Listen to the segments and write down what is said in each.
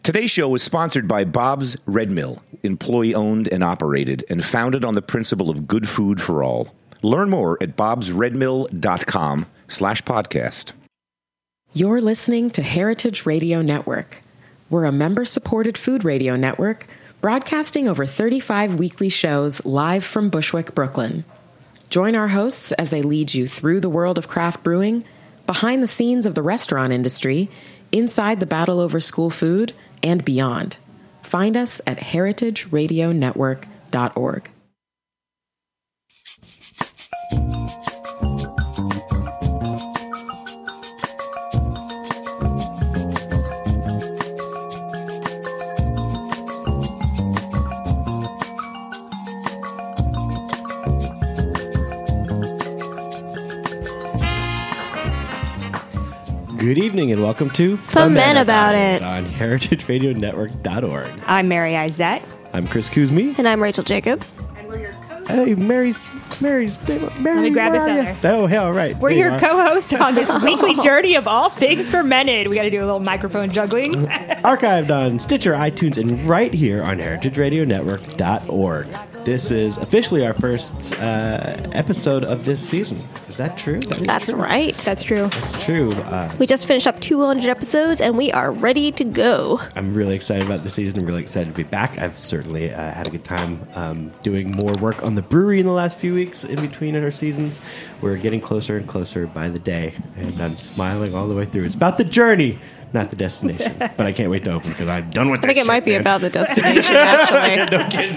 Today's show is sponsored by Bob's Red Mill, employee-owned and operated, and founded on the principle of good food for all. Learn more at bobsredmill.com/podcast. You're listening to Heritage Radio Network. We're a member-supported food radio network broadcasting over 35 weekly shows live from Bushwick, Brooklyn. Join our hosts as they lead you through the world of craft brewing, behind the scenes of the restaurant industry, inside the battle over school food, and beyond. Find us at heritageradionetwork.org. Good evening and welcome to Foment About It on heritageradionetwork.org. I'm Mary Izette. I'm Chris Kuzmi. And I'm Rachel Jacobs. And we're your co-hosts. Hey, Mary, Let me grab this other. Oh, hell, right. We're your co-hosts on this weekly journey of all things fermented. We got to do a little microphone juggling. Archived on Stitcher, iTunes, and right here on heritageradionetwork.org. This is officially our first episode of this season. Is that true? That's right. That's true. True. We just finished up 200 episodes, and we are ready to go. I'm really excited about the season. I'm really excited to be back. I've certainly had a good time doing more work on the brewery in the last few weeks in between our seasons. We're getting closer and closer by the day, and I'm smiling all the way through. It's about the journey, not the destination. But I can't wait to open because I'm done with this. I think it might be man. about the destination, actually. No kidding.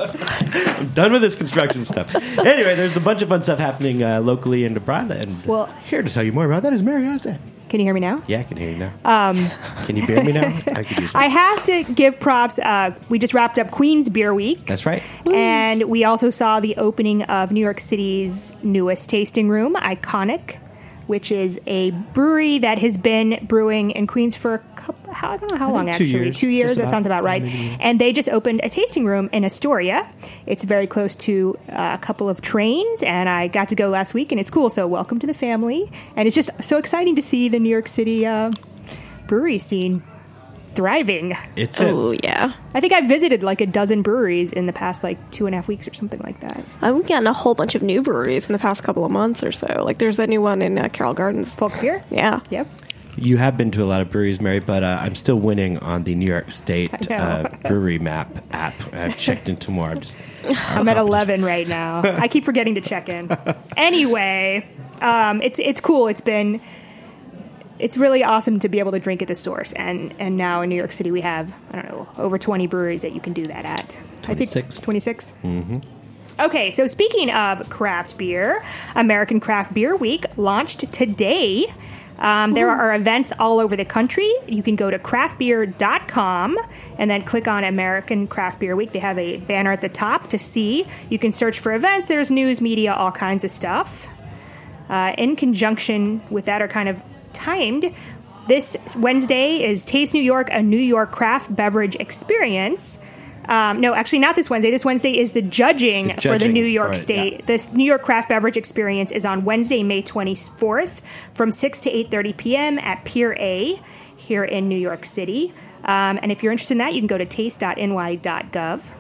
I'm done with this construction stuff. Anyway, there's a bunch of fun stuff happening locally and abroad, and here to tell you more about that is Mary Izette. Can you hear me now? Yeah, I can hear you now. Can you bear me now? I have to give props. We just wrapped up Queen's Beer Week. That's right. And we also saw the opening of New York City's newest tasting room, Iconic, which is a brewery that has been brewing in Queens for I don't know how long, 2 actually. years. 2 years, Just that sounds about right. And they just opened a tasting room in Astoria. It's very close to a couple of trains, and I got to go last week, and it's cool. So welcome to the family. And it's just so exciting to see the New York City brewery scene thriving. Yeah. I think I visited like a dozen breweries in the past 2.5 weeks or something like that. We've gotten a whole bunch of new breweries in the past couple of months or so. Like there's a new one in Carroll Gardens. Folks Beer? Yeah. Yep. You have been to a lot of breweries, Mary, but I'm still winning on the New York State brewery map app. I've checked into more. I'm at 11 right now. I keep forgetting to check in. Anyway, it's cool. It's really awesome to be able to drink at the source. And now in New York City we have, over 20 breweries that you can do that at. 26. I think 26? Mm-hmm. Okay, so speaking of craft beer, American Craft Beer Week launched today. There are events all over the country. You can go to craftbeer.com and then click on American Craft Beer Week. They have a banner at the top to see. You can search for events. There's news, media, all kinds of stuff. In conjunction with that, or kind of timed, this Wednesday is Taste New York, a New York craft beverage experience. No, actually not this Wednesday. This Wednesday is the judging for the New York State. Yeah. This New York Craft Beverage Experience is on Wednesday, May 24th from 6 to 8:30 p.m. at Pier A here in New York City. And if you're interested in that, you can go to taste.ny.gov.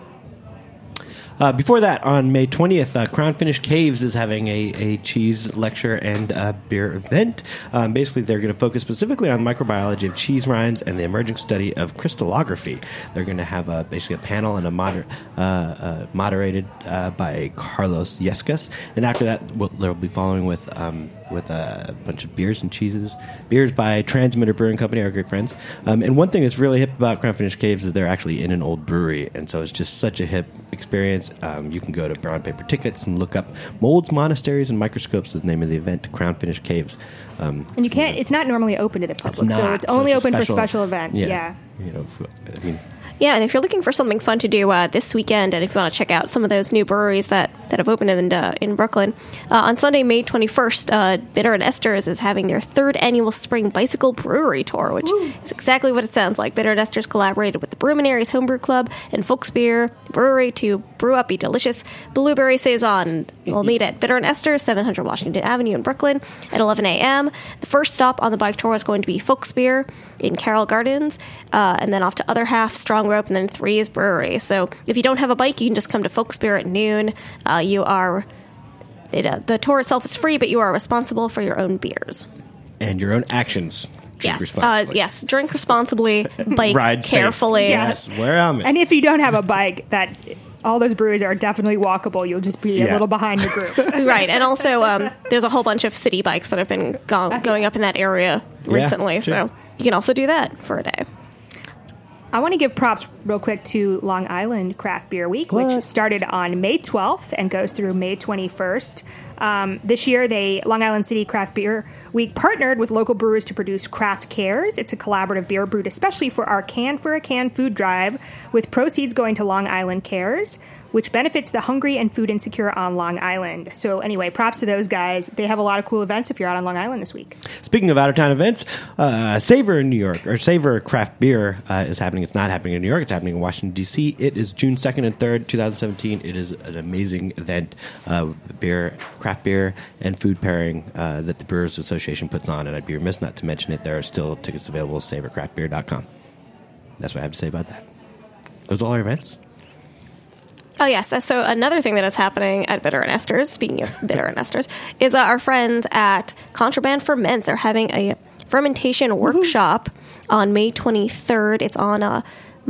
Before that, on May 20th, Crown Finish Caves is having a cheese lecture and beer event. Basically, they're going to focus specifically on microbiology of cheese rinds and the emerging study of crystallography. They're going to have basically a panel and moderated by Carlos Yescas. And after that, they'll be following with a bunch of beers and cheeses. Beers by Transmitter Brewing Company, our great friends. And one thing that's really hip about Crown Finish Caves is they're actually in an old brewery. And so it's just such a hip experience. You can go to Brown Paper Tickets and look up Molds, Monasteries, and Microscopes is the name of the event, Crown Finish Caves. And you can't, it's not normally open to the public, so it's only open for special events. Yeah. Yeah, and if you're looking for something fun to do this weekend, and if you want to check out some of those new breweries that that have opened in Brooklyn. On Sunday, May 21st, Bitter and Esters is having their third annual Spring Bicycle Brewery Tour, which is exactly what it sounds like. Bitter and Esters collaborated with the Brewminaries Homebrew Club and Folksbier Brewery to brew up a delicious blueberry saison. We'll meet at Bitter and Esters, 700 Washington Avenue in Brooklyn at 11 a.m. The first stop on the bike tour is going to be Folksbier in Carroll Gardens, and then off to Other Half, Strong Rope, and then Threes Brewery. So if you don't have a bike, you can just come to Folksbier at noon. The tour itself is free, but you are responsible for your own beers. And your own actions. Drink responsibly. Yes, drink responsibly, bike Ride carefully. Safe. Yes, wear a helmet. And if you don't have a bike, that all those breweries are definitely walkable. You'll just be a little behind the group. Right, and also there's a whole bunch of city bikes that have been going up in that area recently, so you can also do that for a day. I want to give props real quick to Long Island Craft Beer Week, which started on May 12th and goes through May 21st. This year, Long Island City Craft Beer Week partnered with local brewers to produce Craft Cares. It's a collaborative beer brewed especially for our Can for a Can food drive, with proceeds going to Long Island Cares, which benefits the hungry and food insecure on Long Island. So anyway, props to those guys. They have a lot of cool events if you're out on Long Island this week. Speaking of out-of-town events, Savor in New York, or Savor Craft Beer is happening. It's not happening in New York. It's happening in Washington, D.C. It is June 2nd and 3rd, 2017. It is an amazing event, craft beer and food pairing that the Brewers Association puts on, and I'd be remiss not to mention it. There are still tickets available at savorcraftbeer.com. That's what I have to say about that. Those are all our events. Oh, yes. So another thing that is happening at Bitter and Esters, speaking of Bitter and Esters, is our friends at Contraband Ferments are having a fermentation workshop on May 23rd. It's on the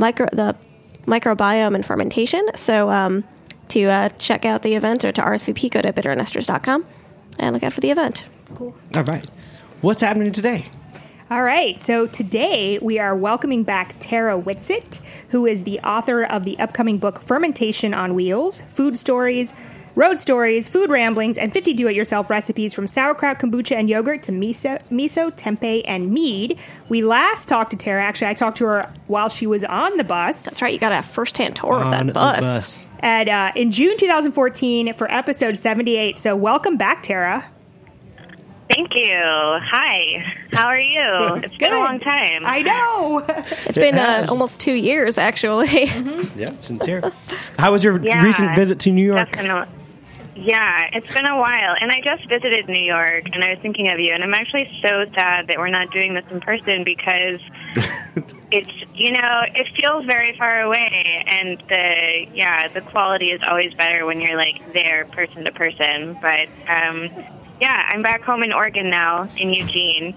microbiome and fermentation. So to check out the event or to RSVP, go to bitterandesters.com and look out for the event. Cool. All right. What's happening today? All right, so today we are welcoming back Tara Whitsitt, who is the author of the upcoming book Fermentation on Wheels, Food Stories, Road Stories, Food Ramblings, and 50 Do-It-Yourself recipes from sauerkraut, kombucha, and yogurt to miso, tempeh, and mead. We last talked to Tara. Actually, I talked to her while she was on the bus. That's right. You got a first-hand tour of that bus. In June 2014 for episode 78. So welcome back, Tara. Thank you. Hi. How are you? It's been a long time. I know. It's been almost 2 years, actually. Mm-hmm. Yeah, since here. How was your recent visit to New York? Yeah, it's been a while. And I just visited New York, and I was thinking of you. And I'm actually so sad that we're not doing this in person because it's, it feels very far away. And the quality is always better when you're, there person to person. But, I'm back home in Oregon now, in Eugene,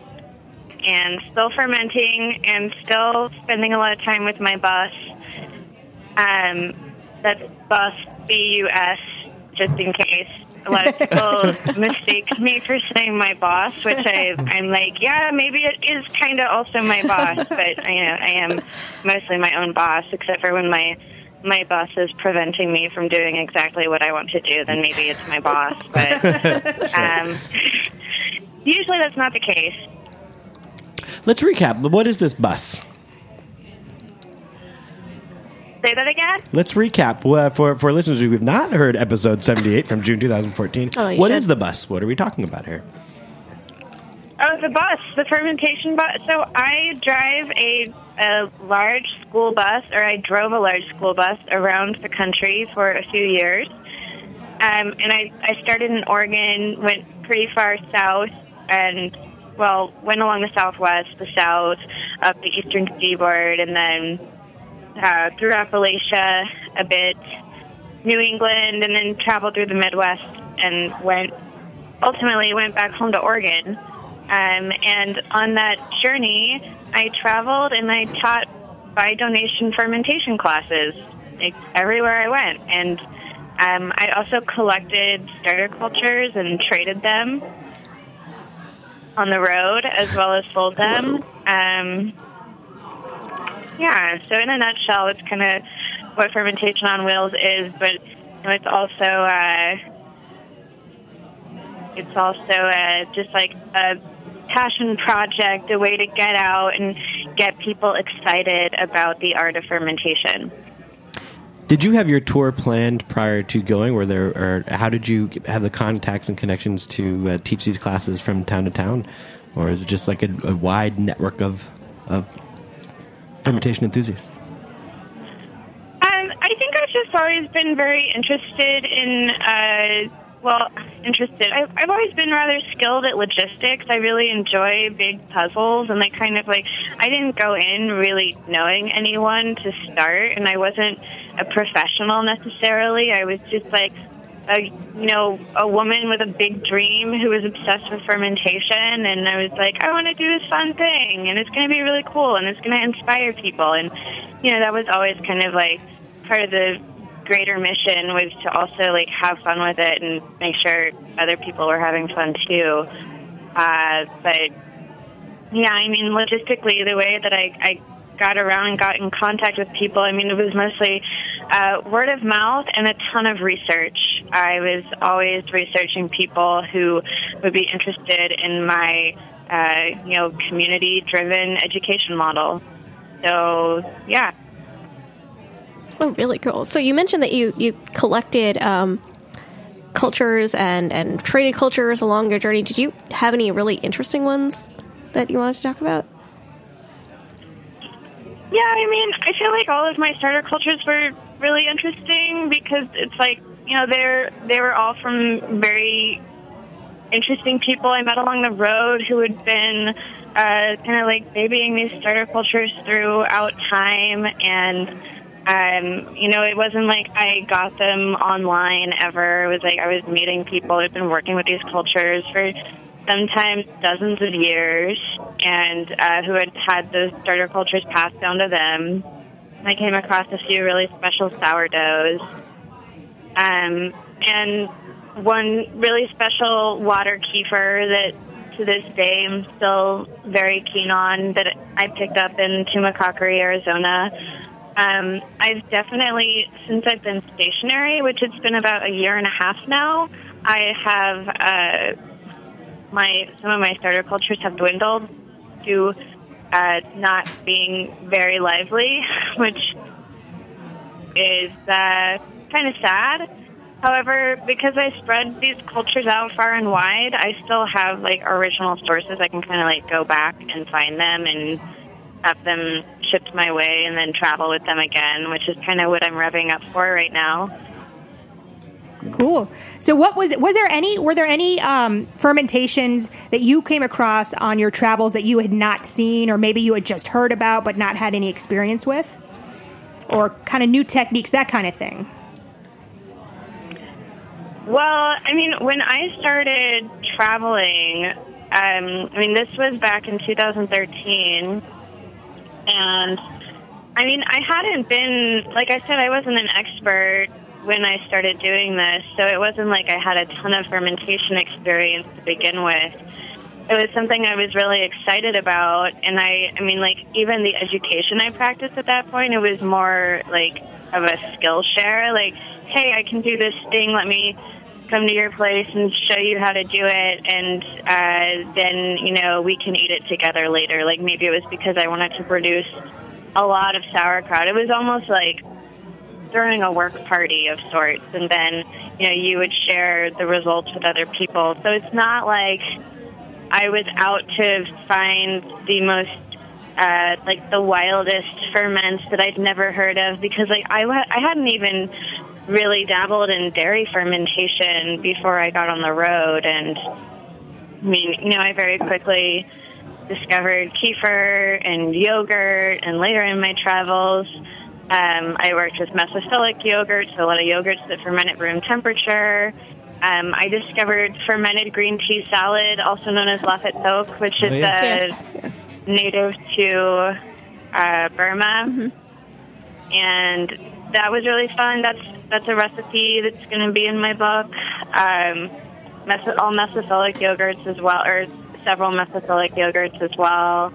and still fermenting and still spending a lot of time with my boss. That's boss, B-U-S, just in case. A lot of people mistake me for saying my boss, which I'm like, yeah, maybe it is kind of also my boss, but I am mostly my own boss, except for when my boss is preventing me from doing exactly what I want to do, then maybe it's my boss. But usually that's not the case. Let's recap. What is this bus? Say that again? Let's recap. For listeners who have not heard episode 78 from June 2014, what is the bus? What are we talking about here? Oh, the bus, the fermentation bus. So I drive a large school bus, or I drove a large school bus around the country for a few years. And I started in Oregon, went pretty far south, and, went along the southwest, the south, up the eastern seaboard, and then through Appalachia a bit, New England, and then traveled through the Midwest, and ultimately went back home to Oregon. And on that journey, I traveled and I taught by donation fermentation classes everywhere I went. And I also collected starter cultures and traded them on the road as well as sold them. So in a nutshell, it's kind of what Fermentation on Wheels is, but it's also just like a passion project, a way to get out and get people excited about the art of fermentation. Did you have your tour planned prior to going? Or how did you have the contacts and connections to teach these classes from town to town? Or is it just like a wide network of fermentation enthusiasts? I think I've just always been very interested in, I've always been rather skilled at logistics. I really enjoy big puzzles, and I didn't go in really knowing anyone to start, and I wasn't a professional necessarily. I was just like a woman with a big dream who was obsessed with fermentation, and I was like, I want to do this fun thing, and it's going to be really cool, and it's going to inspire people, and that was always kind of like part of the greater mission, was to also like have fun with it and make sure other people were having fun too. But yeah, I mean, logistically, the way that I got around and got in contact with people, I mean, it was mostly word of mouth and a ton of research. I was always researching people who would be interested in my, community-driven education model. So, yeah. Oh, really cool. So you mentioned that you collected cultures and traded cultures along your journey. Did you have any really interesting ones that you wanted to talk about? Yeah, I mean, I feel like all of my starter cultures were really interesting because it's like, they were all from very interesting people I met along the road who had been kind of like babying these starter cultures throughout time. And, it wasn't like I got them online ever. It was like I was meeting people who had been working with these cultures for sometimes dozens of years, and who had those starter cultures passed down to them. I came across a few really special sourdoughs, and one really special water kefir that to this day I'm still very keen on, that I picked up in Tumacacori, Arizona. I've definitely, since I've been stationary, which it's been about a year and a half now, I have some of my starter cultures have dwindled to not being very lively, which is kind of sad. However, because I spread these cultures out far and wide, I still have like original sources. I can kind of like go back and find them and have them shipped my way and then travel with them again, which is kind of what I'm revving up for right now. Cool. So were there any fermentations that you came across on your travels that you had not seen, or maybe you had just heard about but not had any experience with? Or kind of new techniques, that kind of thing? Well, I mean, when I started traveling, this was back in 2013, and I mean, I hadn't been, like I said, I wasn't an expert when I started doing this, so it wasn't like I had a ton of fermentation experience to begin with. It was something I was really excited about, and I mean, like, even the education I practiced at that point, it was more like of a skill share, like, hey, I can do this thing, let me come to your place and show you how to do it, and then, we can eat it together later. Like, maybe it was because I wanted to produce a lot of sauerkraut. It was almost like throwing a work party of sorts, and then, you would share the results with other people. So it's not like I was out to find the most, the wildest ferments that I'd never heard of, because, like, I hadn't even really dabbled in dairy fermentation before I got on the road. And, I mean, I very quickly discovered kefir and yogurt, and later in my travels, I worked with mesophilic yogurt, so a lot of yogurts that ferment at room temperature. I discovered fermented green tea salad, also known as lafet tok, which is native to Burma. Mm-hmm. And that was really fun. That's a recipe that's going to be in my book. All mesophilic yogurts as well, or several mesophilic yogurts as well.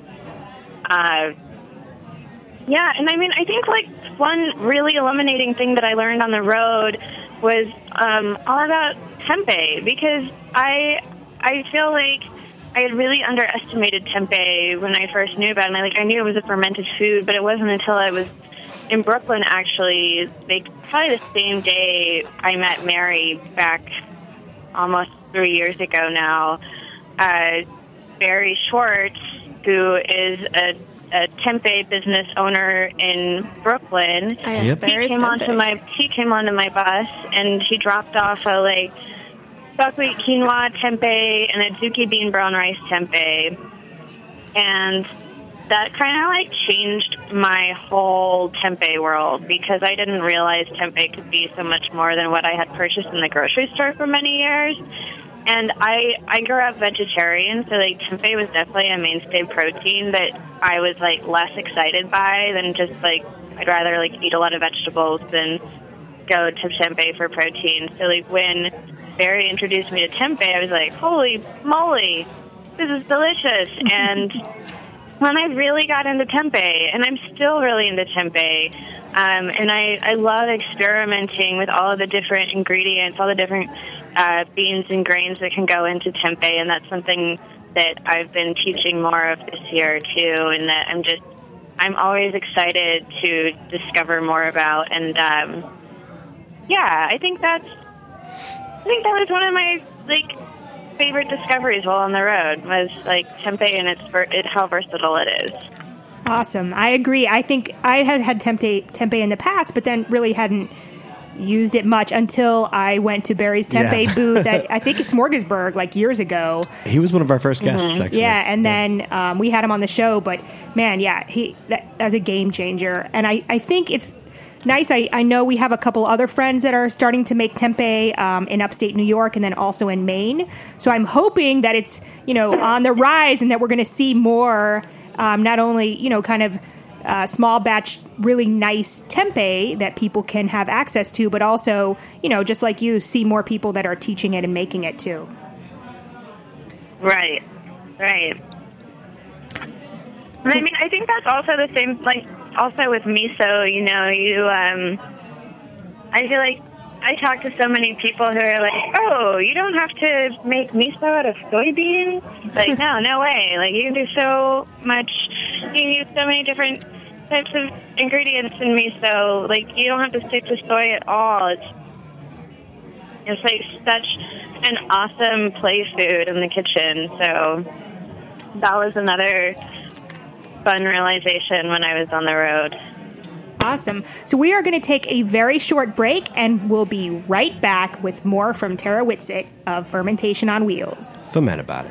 Yeah, and I mean, I think like one really illuminating thing that I learned on the road was all about tempeh, because I feel like I had really underestimated tempeh when I first knew about it. And I knew it was a fermented food, but it wasn't until I was in Brooklyn, actually, probably the same day I met Mary back almost 3 years ago now, Barry Schwartz, who is a tempeh business owner in Brooklyn, Yep. he came onto my bus, and he dropped off a buckwheat quinoa tempeh and a Zuki bean brown rice tempeh, and that kind of changed my whole tempeh world, because I didn't realize tempeh could be so much more than what I had purchased in the grocery store for many years. And I grew up vegetarian, so tempeh was definitely a mainstay protein that I was less excited by than just I'd rather eat a lot of vegetables than go to tempeh for protein. So when Barry introduced me to tempeh, I was like, holy moly, this is delicious. And when I really got into tempeh, and I'm still really into tempeh, and I love experimenting with all of the different ingredients, all the different beans and grains that can go into tempeh, and that's something that I've been teaching more of this year too, and that I'm always excited to discover more about. And I think that was one of my favorite discoveries while on the road, was tempeh and how versatile it is. Awesome. I agree. I think I had tempeh in the past, but then really hadn't used it much until I went to Barry's tempeh booth at, I think it's Smorgasburg, years ago. He was one of our first guests, actually. Yeah, and then we had him on the show, but man, that's a game changer. And I think it's nice. I know we have a couple other friends that are starting to make tempeh in upstate New York and then also in Maine. So I'm hoping that it's, on the rise, and that we're going to see more, not only, kind of small batch, really nice tempeh that people can have access to, but also, just like you, see more people that are teaching it and making it too. Right. And I think that's also the same, also with miso, I feel like I talk to so many people who are oh, you don't have to make miso out of soybeans? No way. You can do so much, you can use so many different types of ingredients in miso. You don't have to stick to soy at all. It's such an awesome play food in the kitchen. So that was another fun realization when I was on the road. Awesome. So we are going to take a very short break, and we'll be right back with more from Tara Whitsitt of Fermentation on Wheels. Ferment about it.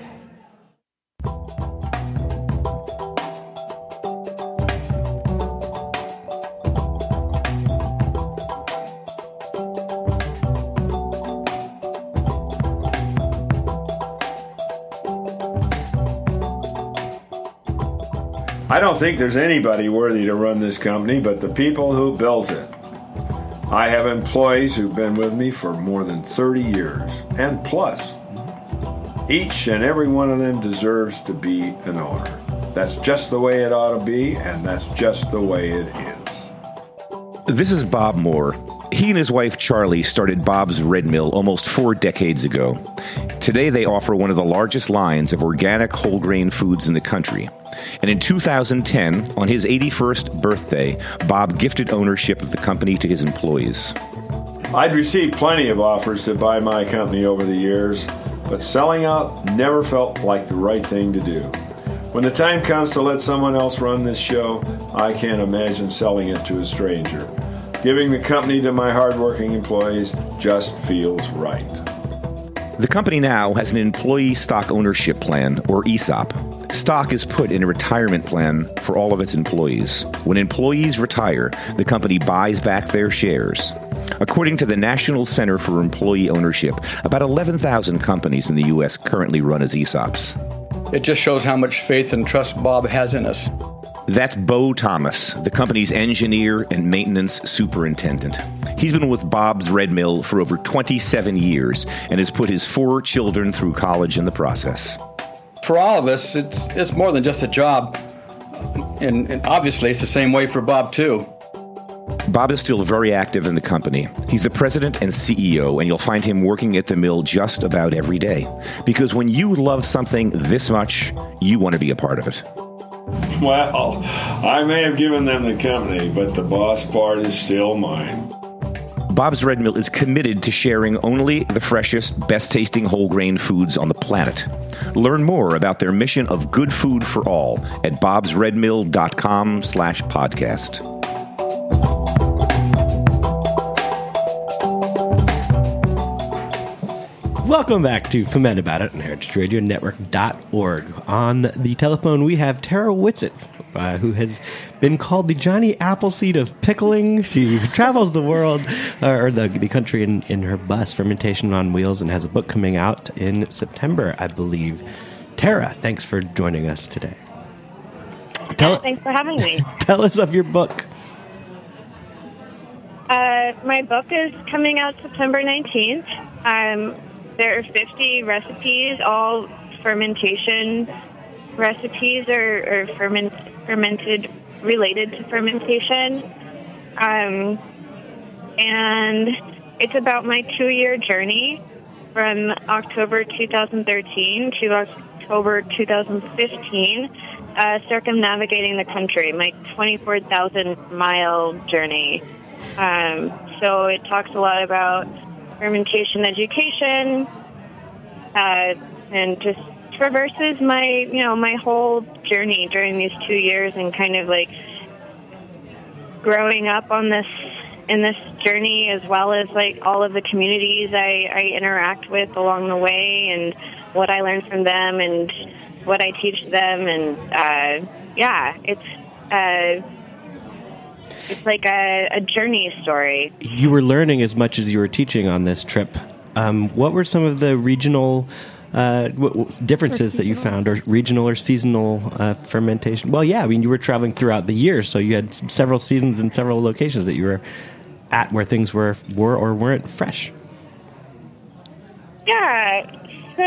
I don't think there's anybody worthy to run this company but the people who built it. I have employees who've been with me for more than 30 years, and plus. Each and every one of them deserves to be an owner. That's just the way it ought to be, and that's just the way it is. This is Bob Moore. He and his wife Charlie started Bob's Red Mill almost 4 decades ago. Today they offer one of the largest lines of organic whole grain foods in the country. And in 2010, on his 81st birthday, Bob gifted ownership of the company to his employees. I'd received plenty of offers to buy my company over the years, but selling out never felt like the right thing to do. When the time comes to let someone else run this show, I can't imagine selling it to a stranger. Giving the company to my hardworking employees just feels right. The company now has an employee stock ownership plan, or ESOP. Stock is put in a retirement plan for all of its employees. When employees retire, the company buys back their shares. According to the National Center for Employee Ownership, about 11,000 companies in the U.S. currently run as ESOPs. It just shows how much faith and trust Bob has in us. That's Bo Thomas, the company's engineer and maintenance superintendent. He's been with Bob's Red Mill for over 27 years and has put his 4 children through college in the process. For all of us, it's more than just a job. And obviously, it's the same way for Bob, too. Bob is still very active in the company. He's the president and CEO, and you'll find him working at the mill just about every day. Because when you love something this much, you want to be a part of it. Well, I may have given them the company, but the boss part is still mine. Bob's Red Mill is committed to sharing only the freshest, best-tasting whole grain foods on the planet. Learn more about their mission of good food for all at bobsredmill.com/podcast. Welcome back to Ferment About It on heritageradionetwork.org. On the telephone, we have Tara Whitsitt, who has been called the Johnny Appleseed of pickling. She travels the world, or the country in her bus, Fermentation on Wheels, and has a book coming out in September, I believe. Tara, thanks for joining us today. Thanks for having me. Tell us of your book. My book is coming out September 19th. There are 50 recipes, all fermentation recipes or fermented related to fermentation. And it's about my 2-year journey from October 2013 to October 2015, circumnavigating the country, my 24,000-mile journey. So it talks a lot about fermentation education, and just traverses my whole journey during these 2 years, and kind of like growing up in this journey, as well as like all of the communities I interact with along the way, and what I learn from them and what I teach them, and it's like a journey story. You were learning as much as you were teaching on this trip. What were some of the regional differences that you found, or regional or seasonal fermentation? Well, yeah, I mean, you were traveling throughout the year, so you had several seasons and several locations that you were at where things were or weren't fresh. Yeah. So,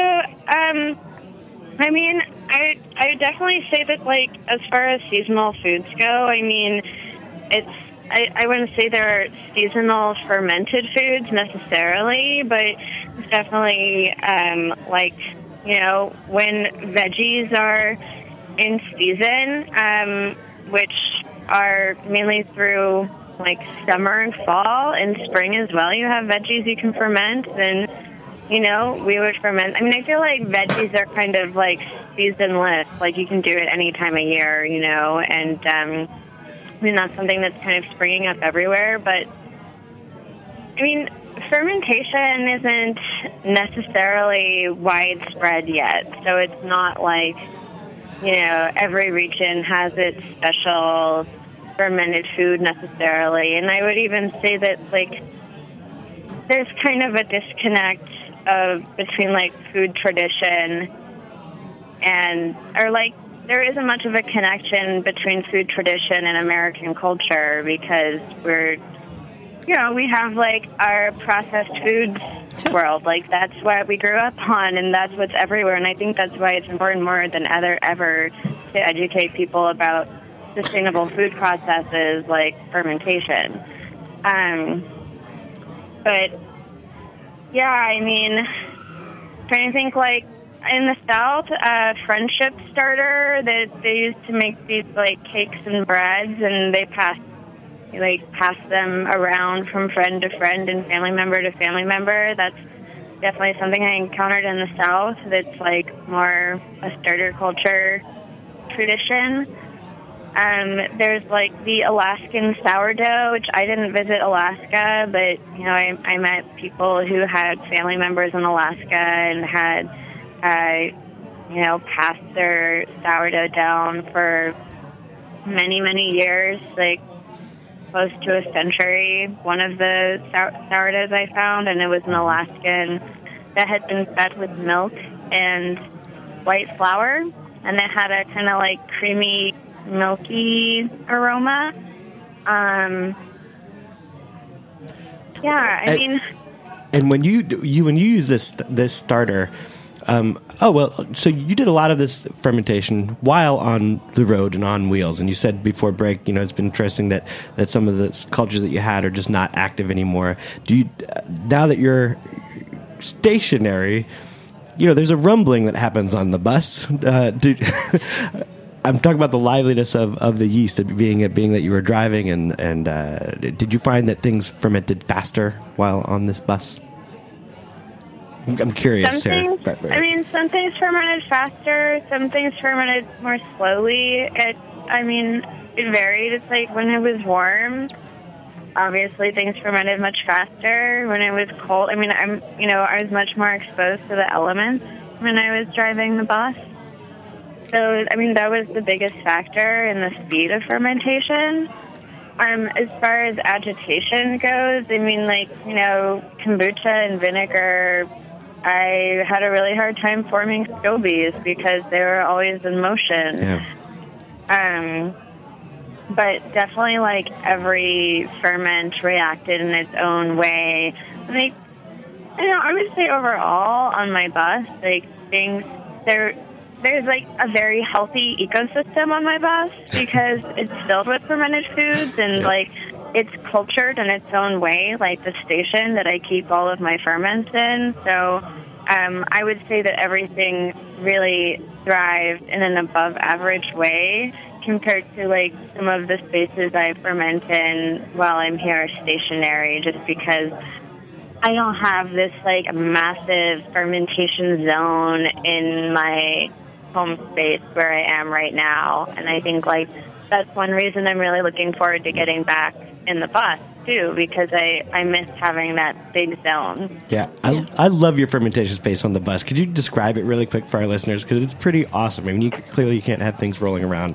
I mean, I would definitely say that, like, as far as seasonal foods go, I mean, I wouldn't say there are seasonal fermented foods necessarily, but it's definitely like, you know, when veggies are in season, which are mainly through like summer and fall, and spring as well. You have veggies you can ferment, and you know, we would ferment. I mean, I feel like veggies are kind of like seasonless, like you can do it any time of year, you know, and I mean, that's something that's kind of springing up everywhere, but, I mean, fermentation isn't necessarily widespread yet, so it's not like, you know, every region has its special fermented food necessarily, and I would even say that, like, there's kind of a disconnect between, like, food tradition and, or, like, there isn't much of a connection between food tradition and American culture, because we're, you know, we have like our processed foods world, like that's what we grew up on, and that's what's everywhere. And I think that's why it's important more than ever to educate people about sustainable food processes like fermentation. But yeah, I mean, trying to think like, in the South, Friendship Starter, that they used to make these like cakes and breads, and they pass them around from friend to friend and family member to family member. That's definitely something I encountered in the South. That's like more a starter culture tradition. There's like the Alaskan sourdough, which I didn't visit Alaska, but you know, I met people who had family members in Alaska and had you know, passed their sourdough down for many, many years, like close to a century. One of the sourdoughs I found, and it was an Alaskan that had been fed with milk and white flour, and it had a kind of like creamy, milky aroma. Yeah, I mean. And when you use this starter. So you did a lot of this fermentation while on the road and on wheels, and you said before break, you know, it's been interesting that some of the cultures that you had are just not active anymore. Do you, now that you're stationary, you know, there's a rumbling that happens on the bus. I'm talking about the liveliness of the yeast, being that you were driving, and did you find that things fermented faster while on this bus? I'm curious. Some things fermented faster. Some things fermented more slowly. It varied. It's like when it was warm, obviously things fermented much faster. When it was cold, I was much more exposed to the elements when I was driving the bus. So, that was the biggest factor in the speed of fermentation. As far as agitation goes, kombucha and vinegar, I had a really hard time forming scobies because they were always in motion. Yeah. But definitely, every ferment reacted in its own way. I would say overall on my bus, there's a very healthy ecosystem on my bus because it's filled with fermented foods and it's cultured in its own way, like the station that I keep all of my ferments in. So I would say that everything really thrived in an above average way compared to some of the spaces I ferment in while I'm here stationary, just because I don't have this massive fermentation zone in my home space where I am right now. And I think that's one reason I'm really looking forward to getting back in the bus too, because I miss having that big zone. Yeah, I love your fermentation space on the bus. Could you describe it really quick for our listeners? Because it's pretty awesome. You can't have things rolling around.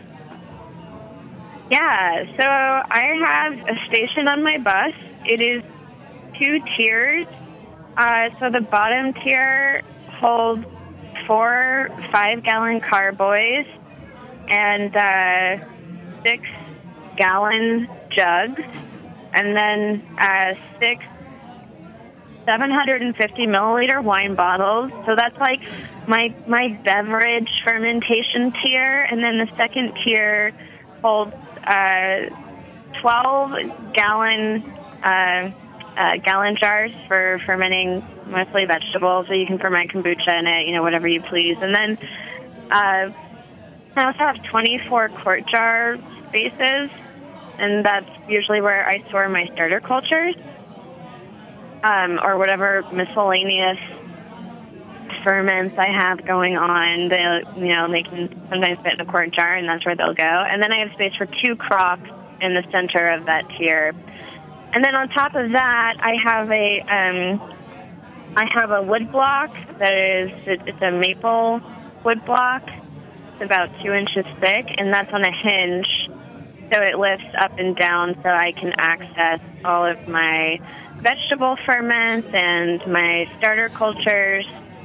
Yeah, so I have a station on my bus. It is 2 tiers. So the bottom tier holds 4 5-gallon carboys and 6-gallon jugs, and then 6 750-milliliter wine bottles. So that's my beverage fermentation tier, and then the second tier holds 12-gallon gallon jars for fermenting mostly vegetables. So you can ferment kombucha in it, whatever you please. And then I also have 24 quart jar spaces, and that's usually where I store my starter cultures or whatever miscellaneous ferments I have going on. They can sometimes fit in a quart jar, and that's where they'll go. And then I have space for 2 crocks in the center of that tier. And then on top of that, I have a wood block it's a maple wood block. It's about 2 inches thick, and that's on a hinge, so it lifts up and down so I can access all of my vegetable ferments and my starter cultures,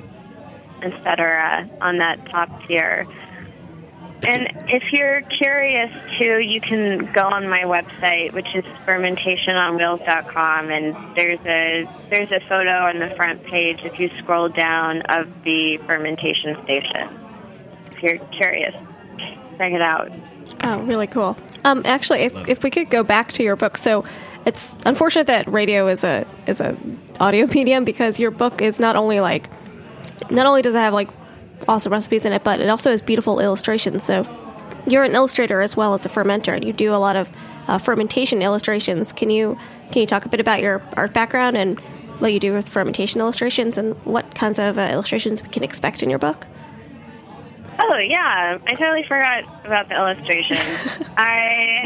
etc. on that top tier. And if you're curious, too, you can go on my website, which is fermentationonwheels.com, and there's a photo on the front page, if you scroll down, of the fermentation station. If you're curious, check it out. Oh, really cool. Actually, if we could go back to your book, so it's unfortunate that radio is a audio medium, because your book is not only does it have awesome recipes in it, but it also has beautiful illustrations. So you're an illustrator as well as a fermenter, and you do a lot of fermentation illustrations. Can you talk a bit about your art background and what you do with fermentation illustrations, and what kinds of illustrations we can expect in your book? Oh, yeah. I totally forgot about the illustrations. I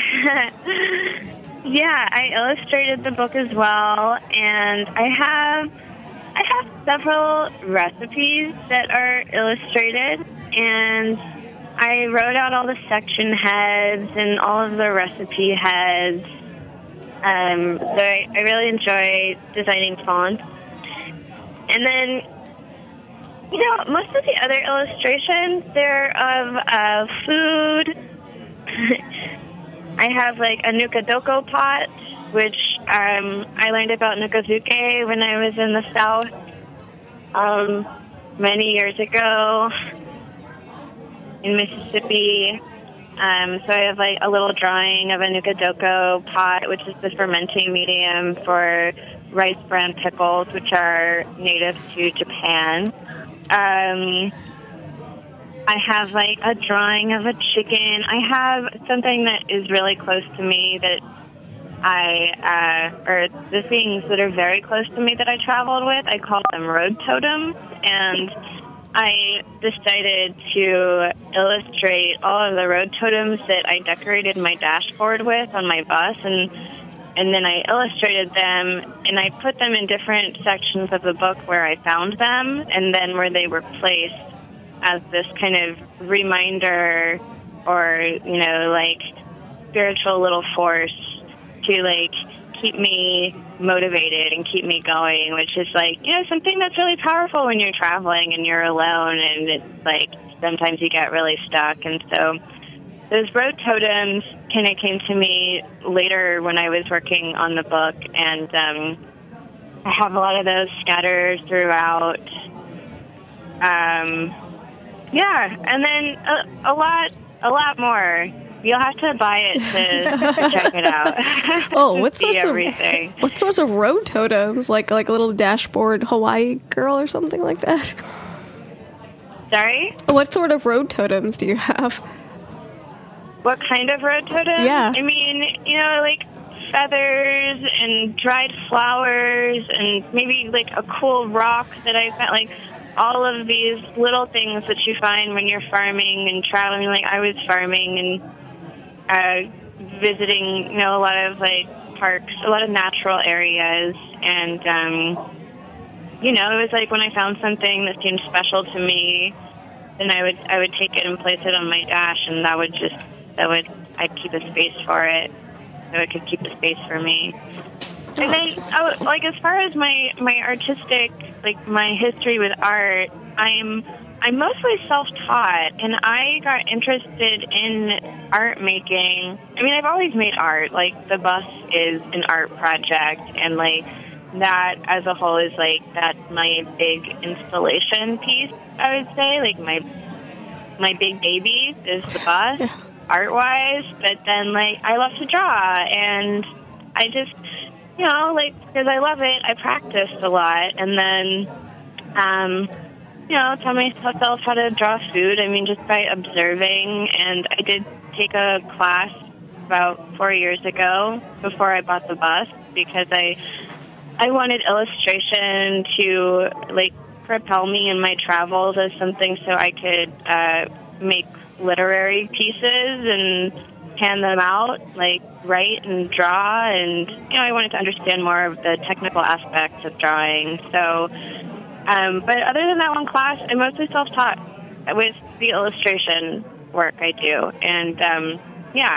illustrated the book as well, and I have several recipes that are illustrated, and I wrote out all the section heads and all of the recipe heads. So I really enjoy designing fonts. And then, most of the other illustrations, they're of food. I have a Nukadoko pot, which I learned about Nukazuke when I was in the South many years ago in Mississippi. So I have a little drawing of a Nukadoko pot, which is the fermenting medium for rice bran pickles, which are native to Japan. I have like a drawing of a chicken. I have something that is really close to me that or the things that are very close to me that I traveled with, I call them road totems. And I decided to illustrate all of the road totems that I decorated my dashboard with on my bus, and then I illustrated them, and I put them in different sections of the book where I found them, and then where they were placed as this kind of reminder or, you know, like spiritual little force to, like, keep me motivated and keep me going, which is, like, you know, something that's really powerful when you're traveling and you're alone, and it's, like, sometimes you get really stuck. And so those road totems kind of came to me later when I was working on the book, and I have a lot of those scattered throughout. Yeah, and then a lot more. You'll have to buy it to check it out. Oh, what sorts of road totems? Like a little dashboard Hawaii girl or something like that? Sorry? What sort of road totems do you have? What kind of road totems? Yeah. I mean, you know, like feathers and dried flowers and maybe like a cool rock that I found, like all of these little things that you find when you're farming and traveling. Like I was farming and visiting, you know, a lot of like parks, a lot of natural areas, and you know, it was like when I found something that seemed special to me, then I would take it and place it on my dash, and I'd keep a space for it, so it could keep a space for me. And then, like as far as my artistic, like my history with art, I'm mostly self-taught, and I got interested in art making. I mean, I've always made art. Like, the bus is an art project, and, like, that as a whole is, like, that's my big installation piece, I would say. Like, my big baby is the bus, art-wise. But then, like, I love to draw, and I just, you know, like, because I love it, I practiced a lot, and then, you know, taught myself how to draw food. I mean, just by observing. And I did take a class about 4 years ago before I bought the bus, because I wanted illustration to, like, propel me in my travels as something so I could make literary pieces and hand them out, like write and draw. And, you know, I wanted to understand more of the technical aspects of drawing. So, but other than that one class, I'm mostly self-taught with the illustration work I do. And, yeah,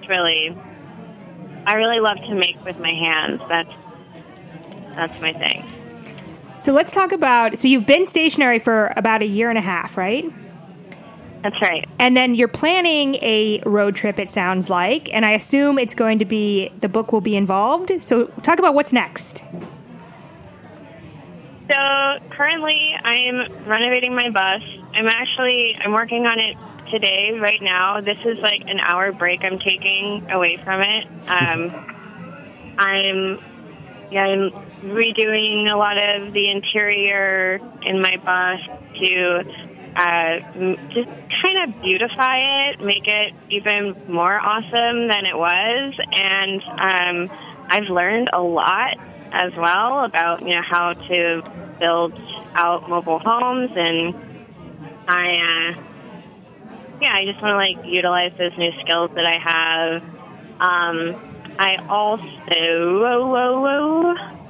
I really love to make with my hands. That's my thing. So let's talk about, so you've been stationary for about a year and a half, right? That's right. And then you're planning a road trip, it sounds like, and I assume it's going to be, the book will be involved. So talk about what's next. So currently I'm renovating my bus. I'm working on it today, right now. This is like an hour break I'm taking away from it. I'm redoing a lot of the interior in my bus to just kind of beautify it, make it even more awesome than it was. And I've learned a lot as well about, you know, how to build out mobile homes, and I just want to like utilize those new skills that I have. I also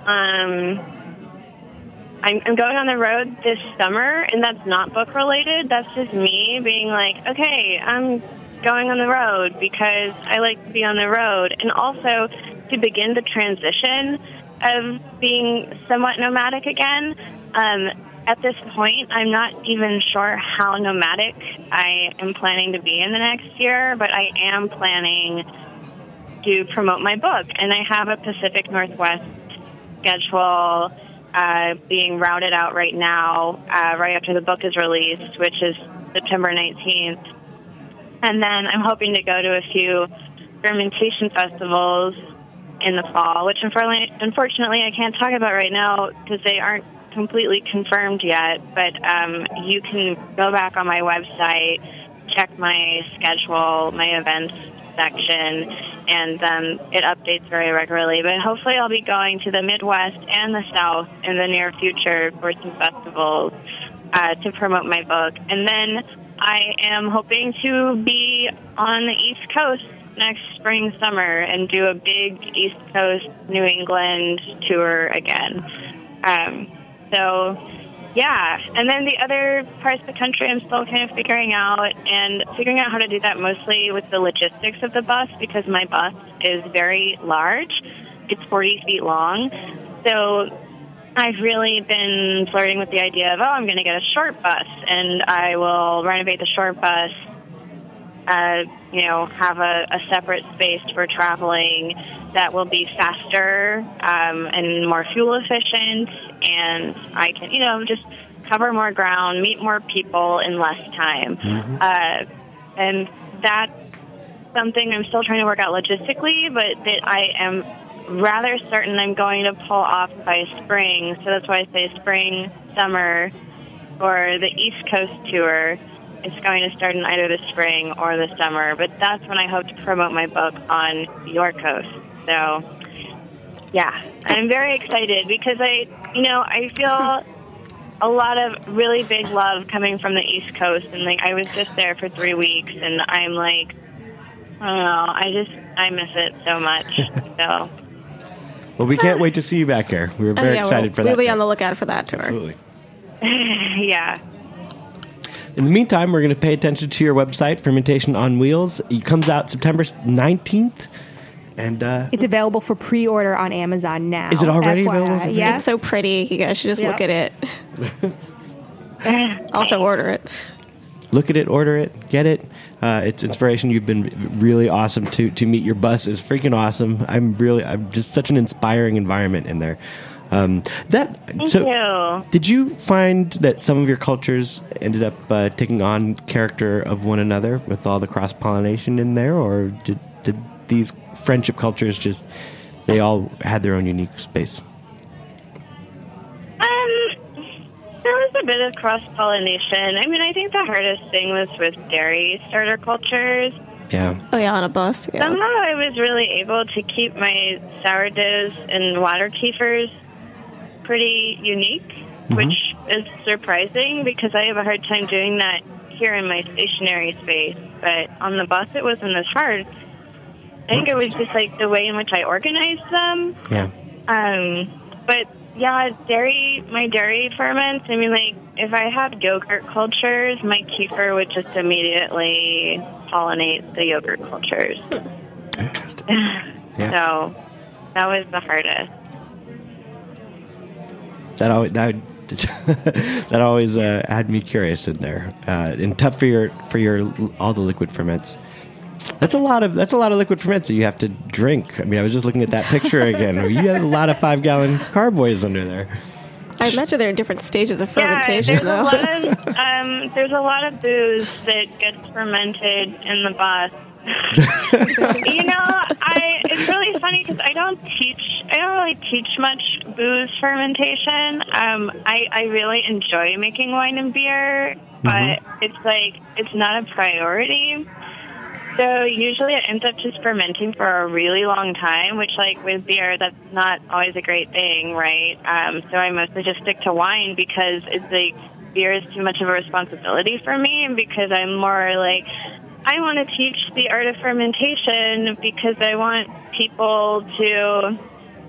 I'm going on the road this summer, and that's not book related. That's just me being like, okay, I'm going on the road because I like to be on the road, and also to begin the transition of being somewhat nomadic again. At this point, I'm not even sure how nomadic I am planning to be in the next year, but I am planning to promote my book, and I have a Pacific Northwest schedule being routed out right now, right after the book is released, which is September 19th. And then I'm hoping to go to a few fermentation festivals in the fall, which unfortunately I can't talk about right now because they aren't completely confirmed yet, but you can go back on my website, check my schedule, my events section, and it updates very regularly. But hopefully I'll be going to the Midwest and the South in the near future for some festivals to promote my book. And then I am hoping to be on the East Coast next spring, summer, and do a big East Coast, New England tour again. So, yeah. And then the other parts of the country I'm still kind of figuring out how to do that mostly with the logistics of the bus, because my bus is very large. It's 40 feet long. So I've really been flirting with the idea of, I'm going to get a short bus, and I will renovate the short bus, have a separate space for traveling that will be faster and more fuel efficient, and I can, just cover more ground, meet more people in less time. Mm-hmm. And that's something I'm still trying to work out logistically, but that I am rather certain I'm going to pull off by spring. So that's why I say spring, summer, or the East Coast tour. It's going to start in either the spring or the summer, but that's when I hope to promote my book on your coast. So, yeah, I'm very excited because I feel a lot of really big love coming from the East Coast, and I was just there for 3 weeks, and I'm like, I don't know, I miss it so much. So. Well, we can't wait to see you back here. We're very excited for that. We'll be on the lookout for that tour. Absolutely. Yeah. In the meantime, we're going to pay attention to your website, Fermentation on Wheels. It comes out September 19th. And it's available for pre-order on Amazon now. Is it already FYI. available? For yes. It's so pretty. You guys should just look at it. Also order it. Look at it, order it, get it. It's inspiration. You've been really awesome to meet. Your bus is freaking awesome. I'm just such an inspiring environment in there. Thank you. Did you find that some of your cultures ended up taking on character of one another with all the cross-pollination in there, or did these friendship cultures they all had their own unique space? There was a bit of cross-pollination. I mean, I think the hardest thing was with dairy starter cultures. Yeah. Oh, yeah, on a bus. Yeah. Somehow I was really able to keep my sourdoughs and water kefirs pretty unique, which is surprising because I have a hard time doing that here in my stationary space. But on the bus, it wasn't as hard. I think it was just the way in which I organized them. Yeah. But yeah, my dairy ferments. I mean, if I had yogurt cultures, my kefir would just immediately pollinate the yogurt cultures. Interesting. Yeah. So that was the hardest. That always had me curious in there, and tough for your all the liquid ferments. That's a lot of liquid ferments that you have to drink. I mean, I was just looking at that picture again. You had a lot of 5-gallon carboys under there. I imagine they're in different stages of fermentation, there's though. There's a lot of booze that gets fermented in the bus. It's really funny because I don't really teach much booze fermentation. I really enjoy making wine and beer, but it's not a priority. So usually it ends up just fermenting for a really long time, which with beer, that's not always a great thing, right? So I mostly just stick to wine because it's beer is too much of a responsibility for me, and because I'm more I want to teach the art of fermentation because I want people to,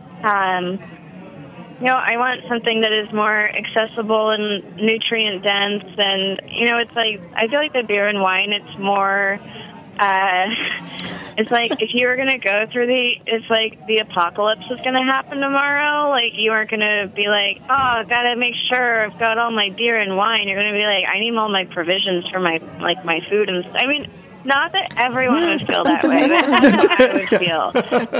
I want something that is more accessible and nutrient dense. And, it's I feel like the beer and wine, it's more, it's if you were going to go through it's the apocalypse is going to happen tomorrow. You aren't going to be I've got to make sure I've got all my beer and wine. You're going to be I need all my provisions for my, my food and I mean, not that everyone would feel that way, but that's how I would feel.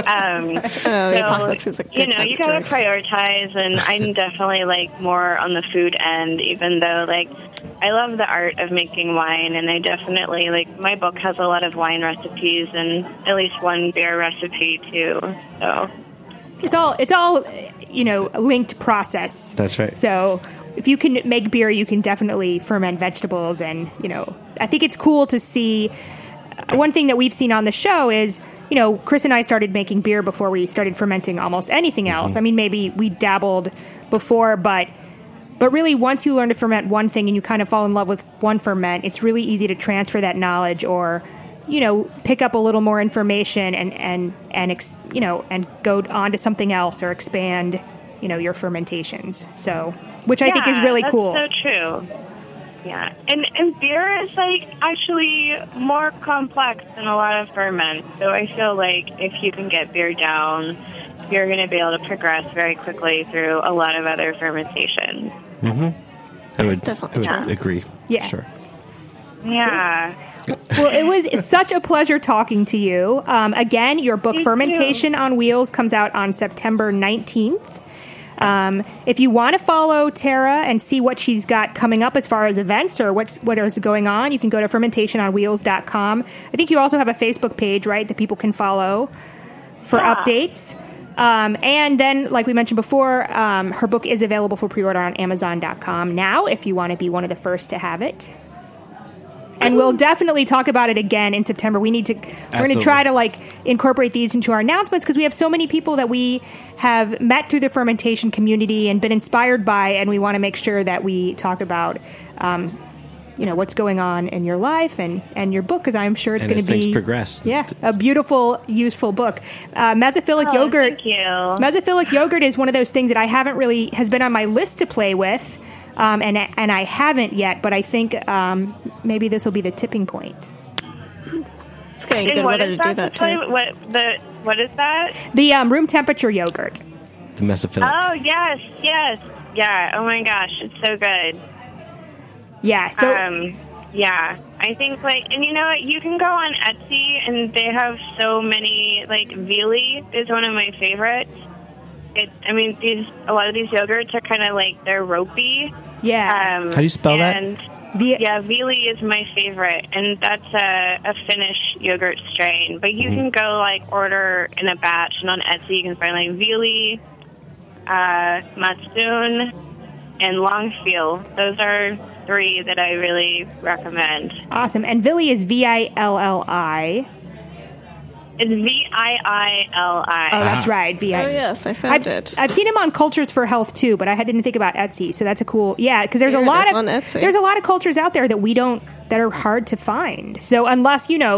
You got to prioritize, and I'm definitely more on the food end, even though I love the art of making wine, and I definitely my book has a lot of wine recipes and at least one beer recipe too. So it's all a linked process. That's right. So if you can make beer, you can definitely ferment vegetables, and I think it's cool to see. One thing that we've seen on the show is, Chris and I started making beer before we started fermenting almost anything else. I mean, maybe we dabbled before, but really once you learn to ferment one thing and you kind of fall in love with one ferment, it's really easy to transfer that knowledge or, pick up a little more information and go on to something else or expand, your fermentations. So, which I think is really cool. That's so true. Yeah, and beer is actually more complex than a lot of ferments. So I feel like if you can get beer down, you're going to be able to progress very quickly through a lot of other fermentations. I would agree. Yeah. Sure. Yeah. Well, it's such a pleasure talking to you. Again, your book Fermentation on Wheels comes out on September 19th. If you want to follow Tara and see what she's got coming up as far as events or what is going on, you can go to fermentationonwheels.com. I think you also have a Facebook page, right, that people can follow for updates. And then, like we mentioned before, her book is available for pre-order on Amazon.com now if you want to be one of the first to have it. And we'll definitely talk about it again in September. We're going to try to incorporate these into our announcements because we have so many people that we have met through the fermentation community and been inspired by, and we want to make sure that we talk about, what's going on in your life and your book, because I'm sure it's going to be things progress. Yeah, a beautiful, useful book. Mesophilic yogurt. Thank you. Mesophilic yogurt is one of those things that I haven't really has been on my list to play with. And I haven't yet, but I think maybe this will be the tipping point. It's getting good weather to do that too. What is that? The room temperature yogurt. The mesophilic. Oh yes. Yeah. Oh my gosh, it's so good. Yeah. So. Yeah, I think and you know what? You can go on Etsy and they have so many. Vili is one of my favorites. A lot of these yogurts are kind of they're ropey. Yeah. How do you spell that? Vili is my favorite, and that's a Finnish yogurt strain. But you can go order in a batch, and on Etsy you can find Vili, Matsun, and Longfeel. Those are 3 that I really recommend. Awesome. And Vili is Villi. It's Viili. Oh, that's right. V-I. Oh, yes, I found it. I've seen him on Cultures for Health too, but I didn't think about Etsy. So that's a cool, because there's a lot of cultures out there that are hard to find. So unless you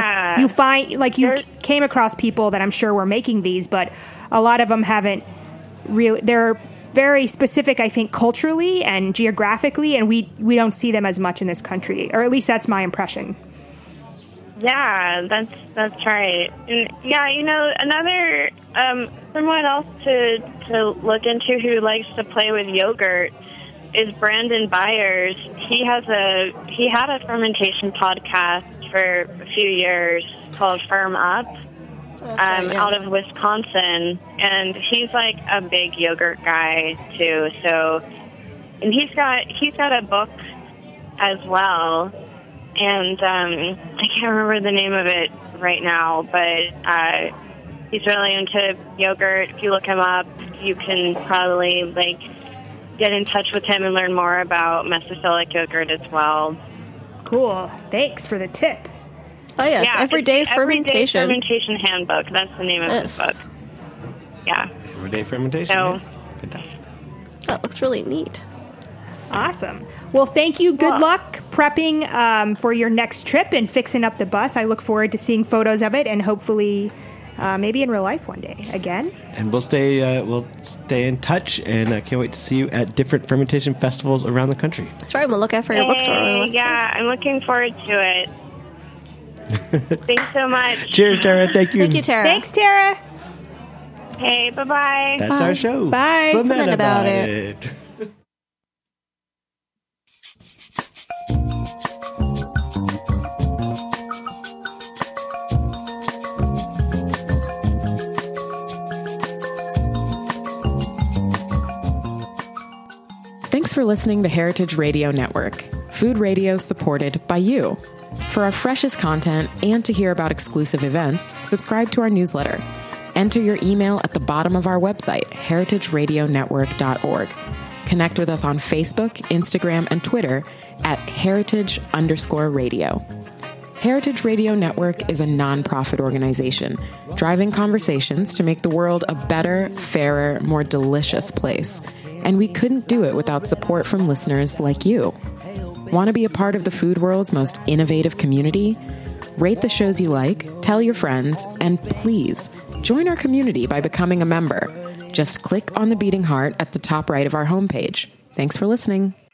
came across people that I'm sure were making these, but a lot of them haven't really. They're very specific, I think, culturally and geographically, and we don't see them as much in this country, or at least that's my impression. Yeah, that's right. And another someone else to look into who likes to play with yogurt is Brandon Byers. He had a fermentation podcast for a few years called Firm Up, out of Wisconsin, and he's a big yogurt guy too. So, and he's got a book as well. And I can't remember the name of it right now, but he's really into yogurt. If you look him up, you can probably get in touch with him and learn more about mesophilic yogurt as well. Cool. Thanks for the tip. Oh yes, Everyday Fermentation. Everyday Fermentation Handbook. That's the name of this book. Yeah. Everyday Fermentation. So, fantastic. That looks really neat. Awesome. Well, thank you. Good luck prepping for your next trip and fixing up the bus. I look forward to seeing photos of it and hopefully maybe in real life one day again. And we'll stay in touch, and I can't wait to see you at different fermentation festivals around the country. That's right. We'll look out for your book tour. I'm looking forward to it. Thanks so much. Cheers, Tara. Thank you. Thank you, Tara. Thanks, Tara. Hey, bye-bye. That's our show. Bye. Ferment about it. Thanks for listening to Heritage Radio Network, food radio supported by you. For our freshest content and to hear about exclusive events, subscribe to our newsletter. Enter your email at the bottom of our website, heritageradionetwork.org. Connect with us on Facebook, Instagram, and Twitter at heritage_radio. Heritage Radio Network is a nonprofit organization driving conversations to make the world a better, fairer, more delicious place. And we couldn't do it without support from listeners like you. Want to be a part of the food world's most innovative community? Rate the shows you like, tell your friends, and please join our community by becoming a member. Just click on the beating heart at the top right of our homepage. Thanks for listening.